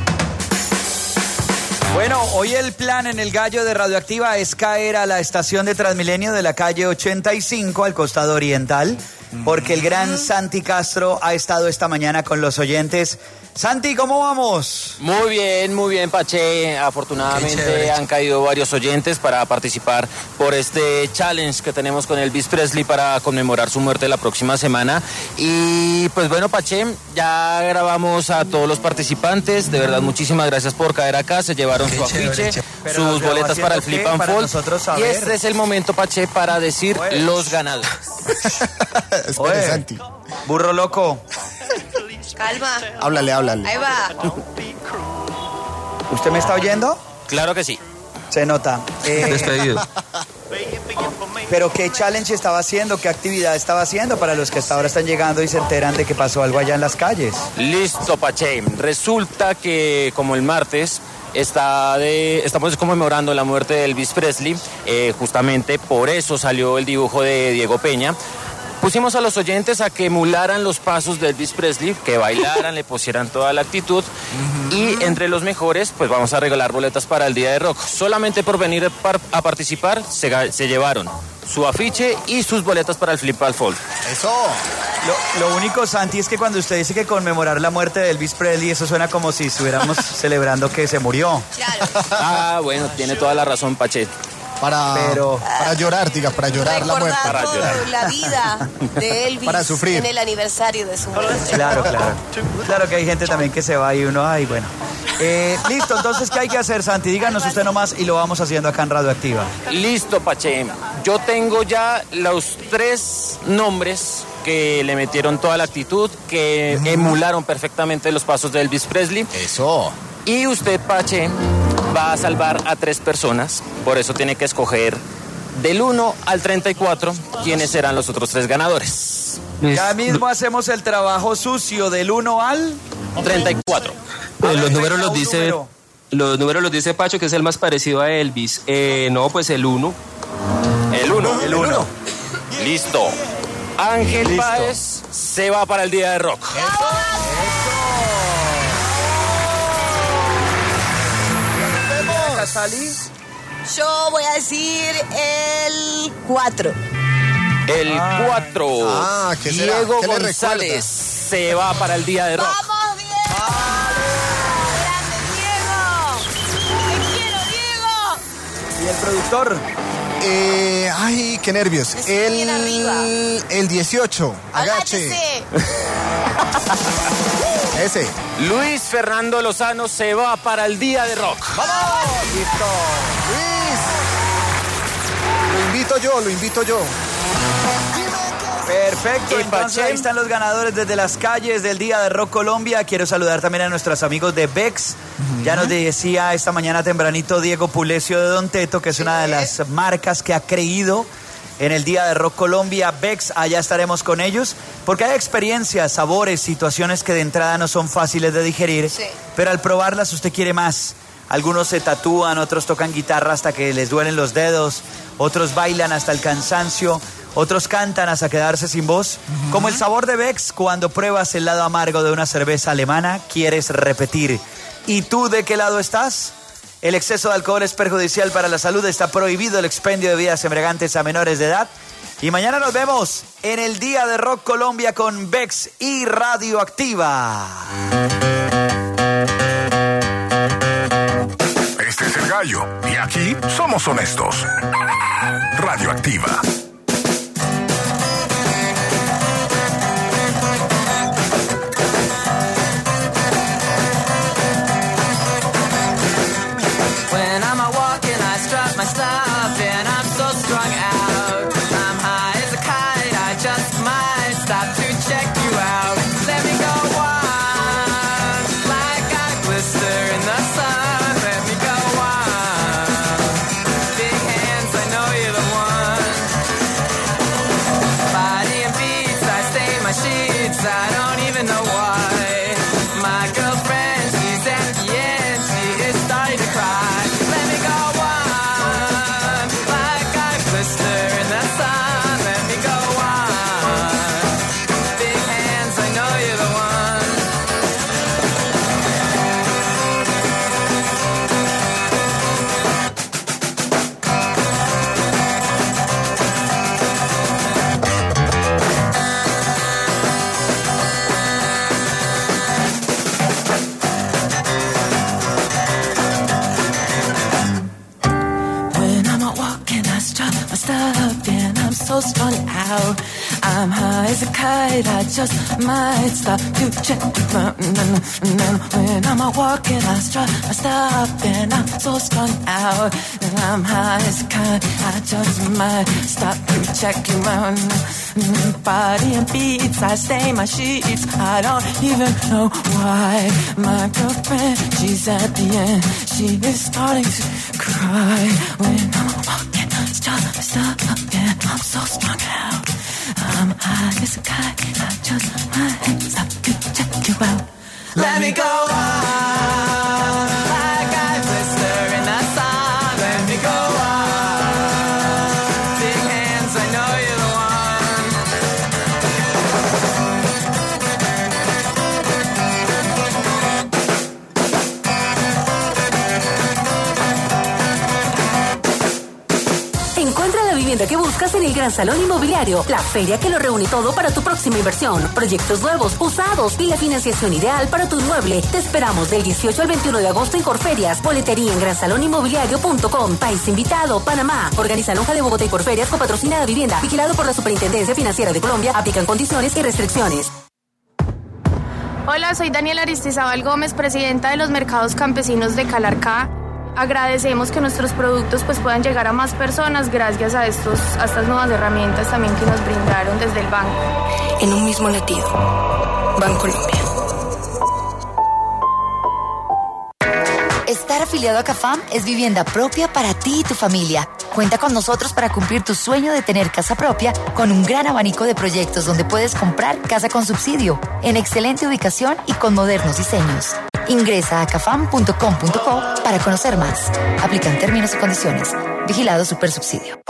Bueno, hoy el plan en el gallo de Radioactiva es caer a la estación de Transmilenio de la calle 85 al costado oriental, porque el gran Santi Castro ha estado esta mañana con los oyentes. Santi, ¿cómo vamos? Muy bien, Pache. Afortunadamente han caído varios oyentes para participar por este challenge que tenemos con Elvis Presley para conmemorar su muerte la próxima semana. Y pues bueno, Pache, ya grabamos a todos los participantes. De verdad, muchísimas gracias por caer acá. Se llevaron su afiche, sus boletas para el Flip and Fold. Y este es el momento, Pache, para decir los ganadores. Espera, Santi. Burro loco. Calma. Háblale. Ahí va. ¿Usted me está oyendo? Claro que sí. Se nota. Despedido. Pero ¿qué challenge estaba haciendo? ¿Qué actividad estaba haciendo para los que hasta ahora están llegando y se enteran de que pasó algo allá en las calles? Listo, Pache. Resulta que como el martes estamos conmemorando la muerte de Elvis Presley, justamente por eso salió el dibujo de Diego Peña. Pusimos a los oyentes a que emularan los pasos de Elvis Presley, que bailaran, le pusieran toda la actitud. Y entre los mejores, pues vamos a regalar boletas para el Día de Rock. Solamente por venir a participar, se llevaron su afiche y sus boletas para el Flip and Fold. ¡Eso! Lo único, Santi, es que cuando usted dice que conmemorar la muerte de Elvis Presley, eso suena como si estuviéramos celebrando que se murió. Ah, bueno, tiene toda la razón, Pache. Para llorar, para llorar la muerte. Para llorar la vida de Elvis para sufrir. En el aniversario de su muerte. Claro. Claro que hay gente también que se va y uno, ay, bueno. Listo, entonces, ¿qué hay que hacer, Santi? Díganos usted nomás y lo vamos haciendo acá en Radioactiva. Listo, Pache. Yo tengo ya los 3 nombres que le metieron toda la actitud, que emularon perfectamente los pasos de Elvis Presley. Eso. Y usted, Pache, va a salvar a 3 personas, por eso tiene que escoger del 1 al 34 quiénes serán los otros 3 ganadores. Ya mismo hacemos el trabajo sucio del 1 al 34. Los números los dice Pacho, que es el más parecido a Elvis. No, pues el 1. El 1. Listo. Ángel Páez se va para el Día de Rock. ¿Salí? Yo voy a decir el 4. El 4. ¿Qué será? Diego ¿Qué le González se va para el Día de Rock. ¡Vamos, Diego! ¡Grande, Diego! ¡Te quiero, Diego! ¿Y el productor? Ay, qué nervios. El 18. Agache. Ese. Luis Fernando Lozano se va para el Día de Rock. ¡Vamos! Listo. Luis. Lo invito yo. Perfecto, entonces ahí están los ganadores desde las calles del Día de Rock Colombia. Quiero saludar también a nuestros amigos de Bex. Ya nos decía esta mañana tempranito Diego Pulecio de Don Teto, que es una de las marcas que ha creído en el Día de Rock Colombia. Bex, allá estaremos con ellos, porque hay experiencias, sabores, situaciones que de entrada no son fáciles de digerir, pero al probarlas usted quiere más. Algunos se tatúan, otros tocan guitarra hasta que les duelen los dedos, otros bailan hasta el cansancio, otros cantan hasta quedarse sin voz. Como el sabor de Bex, cuando pruebas el lado amargo de una cerveza alemana, quieres repetir. ¿Y tú de qué lado estás? El exceso de alcohol es perjudicial para la salud. Está prohibido el expendio de bebidas embriagantes a menores de edad. Y mañana nos vemos en el Día de Rock Colombia con Bex y Radioactiva. Este es el gallo. Y aquí somos honestos. Radioactiva. so strung out. I'm high as a kite, I just might stop to check. When I'm out walking, I stop, and I'm so strung out. And I'm high as a kite, I just might stop to check. Body and beats, I stain my sheets. I don't even know why. My girlfriend, she's at the end. She is starting to cry. When I'm walking, stop, and I'm so strung out. I'm high as a kite, I just might stop to check you out. Let me go on, like I whisper in the sun. Let me go on, big hands, I know you're the one. Encuentra la vivienda que buscas en el Gran Salón Inmobiliario, la feria que lo reúne todo para tu próxima inversión. Proyectos nuevos, usados y la financiación ideal para tu inmueble. Te esperamos del 18 al 21 de agosto en Corferias. Boletería en gransalóninmobiliario.com. País invitado, Panamá. Organiza Lonja de Bogotá y Corferias con patrocinada vivienda. Vigilado por la Superintendencia Financiera de Colombia. Aplican condiciones y restricciones. Hola, soy Daniela Aristizábal Gómez, presidenta de los Mercados Campesinos de Calarcá. Agradecemos que nuestros productos puedan llegar a más personas gracias a estas nuevas herramientas también que nos brindaron desde el banco. En un mismo latido, Bancolombia. Estar afiliado a CAFAM es vivienda propia para ti y tu familia. Cuenta con nosotros para cumplir tu sueño de tener casa propia con un gran abanico de proyectos donde puedes comprar casa con subsidio, en excelente ubicación y con modernos diseños. Ingresa a cafam.com.co para conocer más. Aplican términos y condiciones. Vigilado Supersubsidio.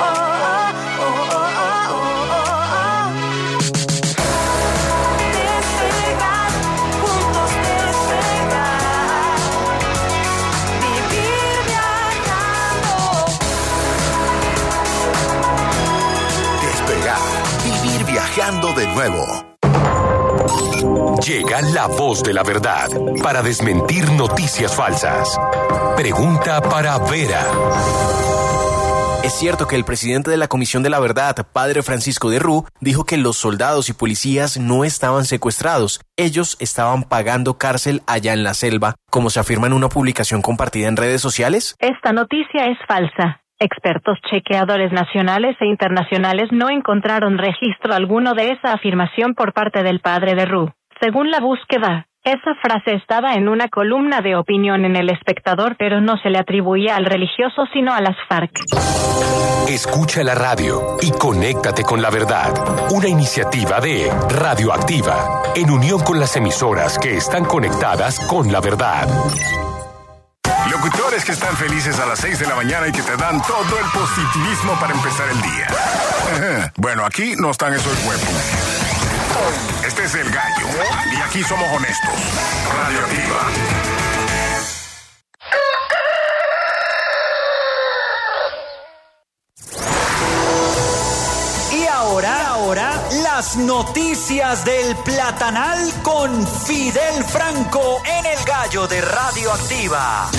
Despegar. Vivir viajando de nuevo. Llega la voz de la verdad para desmentir noticias falsas. Pregunta para Vera. ¿Es cierto que el presidente de la Comisión de la Verdad, padre Francisco de Rú, dijo que los soldados y policías no estaban secuestrados? Ellos estaban pagando cárcel allá en la selva, como se afirma en una publicación compartida en redes sociales? Esta noticia es falsa. Expertos chequeadores nacionales e internacionales no encontraron registro alguno de esa afirmación por parte del padre de Rú. Según la búsqueda, esa frase estaba en una columna de opinión en El Espectador, pero no se le atribuía al religioso, sino a las FARC. Escucha la radio y conéctate con la verdad. Una iniciativa de Radioactiva, en unión con las emisoras que están conectadas con la verdad. Locutores que están felices a las 6 de la mañana y que te dan todo el positivismo para empezar el día. Bueno, aquí no están esos huevos. Este es El Gallo, y aquí somos honestos. Radioactiva. Y ahora, las noticias del Platanal con Fidel Franco en El Gallo de Radioactiva.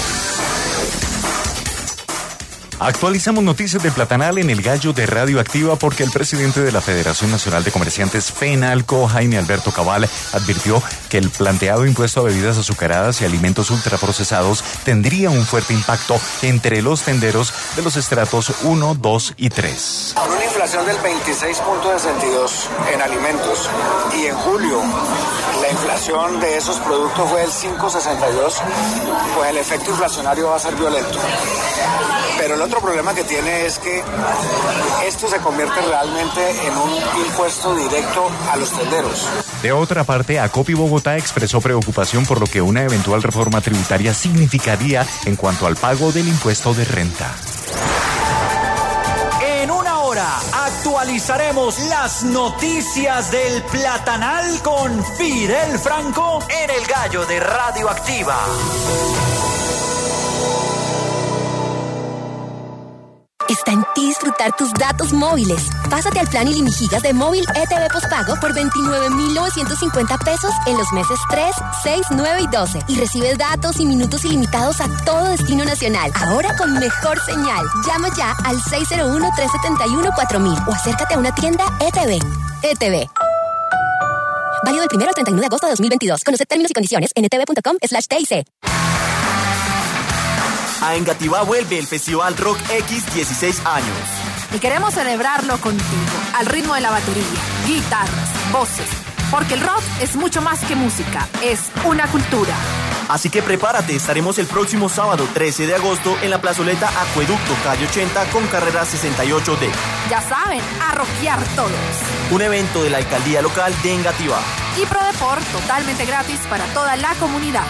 Actualizamos noticias de Platanal en El Gallo de Radioactiva porque el presidente de la Federación Nacional de Comerciantes FENALCO, Jaime Alberto Cabal, advirtió que el planteado impuesto a bebidas azucaradas y alimentos ultraprocesados tendría un fuerte impacto entre los tenderos de los estratos 1, 2 y 3. Con una inflación del 26.62 en alimentos y en julio la inflación de esos productos fue del 5.62, pues el efecto inflacionario va a ser violento. Pero el otro problema que tiene es que esto se convierte realmente en un impuesto directo a los tenderos. De otra parte, Acopi Bogotá expresó preocupación por lo que una eventual reforma tributaria significaría en cuanto al pago del impuesto de renta. En una hora actualizaremos las noticias del Platanal con Fidel Franco en El Gallo de Radioactiva. Está en ti disfrutar tus datos móviles. Pásate al plan ilimigigas de móvil ETV postpago por 29,950 pesos en los meses 3, 6, 9 y 12. Y recibe datos y minutos ilimitados a todo destino nacional. Ahora con mejor señal. Llama ya al 601-371-4000 o acércate a una tienda ETV. ETV. Válido del 1 al 31 de agosto de 2022. Conoce términos y condiciones en etv.com/TIC. A Engativá vuelve el Festival Rock X 16 años. Y queremos celebrarlo contigo, al ritmo de la batería, guitarras, voces. Porque el rock es mucho más que música, es una cultura. Así que prepárate, estaremos el próximo sábado 13 de agosto en la plazoleta Acueducto, calle 80 con carrera 68D. Ya saben, a rockear todos. Un evento de la alcaldía local de Engativá. Y Prodeport totalmente gratis para toda la comunidad.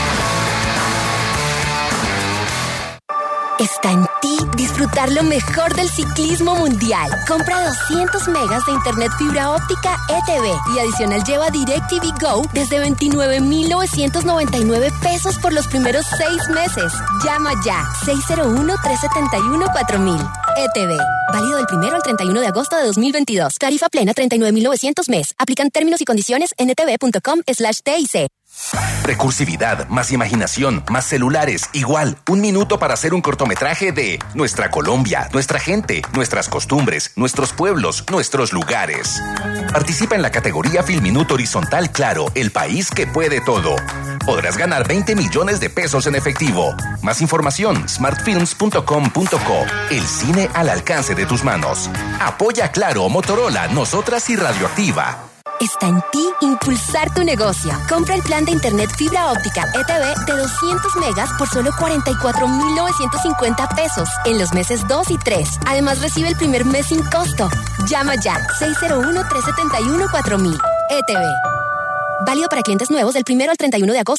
Está en ti disfrutar lo mejor del ciclismo mundial. Compra 200 megas de internet fibra óptica ETV y adicional lleva DirecTV Go desde 29,999 pesos por los primeros 6 meses. Llama ya 601-371-4000. ETV. Válido del 1 al 31 de agosto de 2022. Tarifa plena 39,900 mes. Aplican términos y condiciones en etv.com/TIC. Recursividad, más imaginación, más celulares, igual. 1 minuto para hacer un cortometraje de nuestra Colombia, nuestra gente, nuestras costumbres, nuestros pueblos, nuestros lugares. Participa en la categoría Filminuto Horizontal Claro, el país que puede todo. Podrás ganar 20 millones de pesos en efectivo. Más información, smartfilms.com.co. El cine al alcance de tus manos. Apoya Claro, Motorola, Nosotras y Radioactiva. Está en ti impulsar tu negocio. Compra el plan de internet fibra óptica ETV de 200 megas por solo 44,950 pesos en los meses 2 y 3. Además recibe el primer mes sin costo. Llama ya 601-371-4000. ETV. Válido para clientes nuevos del 1 al 31 de agosto.